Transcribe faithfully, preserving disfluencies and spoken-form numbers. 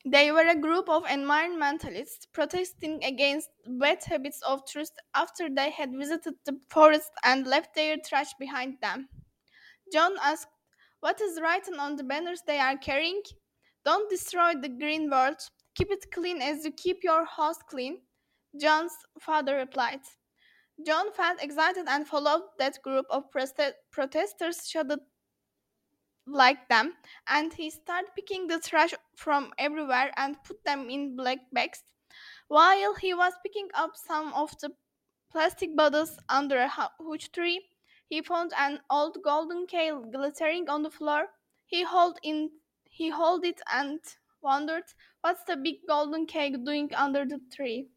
They were a group of environmentalists protesting against bad habits of tourists after they had visited the forest and left their trash behind them. John asked, "What is written on the banners they are carrying?" "Don't destroy the green world. Keep it clean as you keep your house clean," John's father replied. John felt excited and followed that group of proste- protesters shouted like them, and he started picking the trash from everywhere and put them in black bags. While he was picking up some of the plastic bottles under a hu- huge tree, he found an old golden kale glittering on the floor. He held in he held it and wondered, what's the big golden cake doing under the tree?